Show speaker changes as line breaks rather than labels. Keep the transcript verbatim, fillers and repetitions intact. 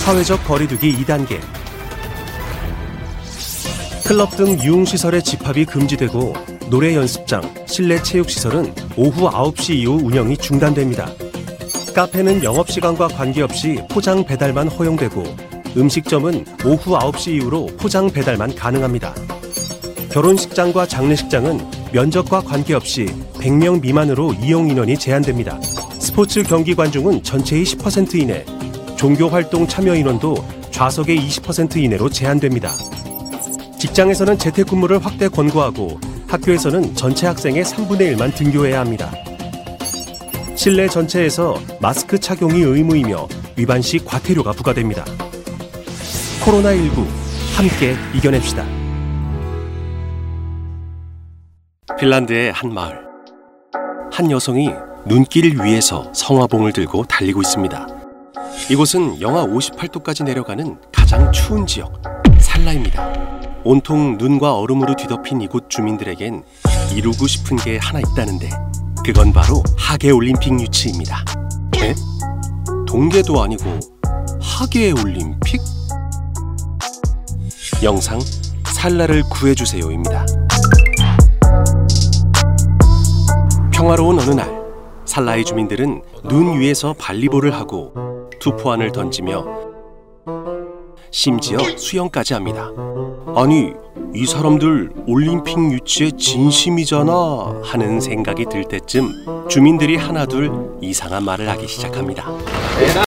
사회적 거리두기 이 단계. 클럽 등 유흥시설의 집합이 금지되고 노래 연습장, 실내 체육시설은 오후 아홉 시 이후 운영이 중단됩니다. 카페는 영업시간과 관계없이 포장 배달만 허용되고 음식점은 오후 아홉 시 이후로 포장 배달만 가능합니다. 결혼식장과 장례식장은 면적과 관계없이 백 명 미만으로 이용 인원이 제한됩니다. 스포츠 경기 관중은 전체의 십 퍼센트 이내, 종교활동 참여 인원도 좌석의 이십 퍼센트 이내로 제한됩니다. 직장에서는 재택근무를 확대 권고하고 학교에서는 전체 학생의 삼분의 일만 등교해야 합니다. 실내 전체에서 마스크 착용이 의무이며 위반 시 과태료가 부과됩니다. 코로나십구 함께 이겨냅시다. 핀란드의 한 마을. 한 여성이 눈길 위에서 성화봉을 들고 달리고 있습니다. 이곳은 영하 오십팔 도까지 내려가는 가장 추운 지역, 살라입니다. 온통 눈과 얼음으로 뒤덮인 이곳 주민들에겐 이루고 싶은 게 하나 있다는데 그건 바로 하계올림픽 유치입니다. 에? 동계도 아니고 하계올림픽? 영상 살라를 구해주세요입니다. 평화로운 어느 날 살라의 주민들은 눈 위에서 발리볼을 하고 투포안을 던지며 심지어 수영까지 합니다. 아니, 이 사람들 올림픽 유치에 진심이잖아 하는 생각이 들 때쯤 주민들이 하나둘 이상한 말을 하기 시작합니다.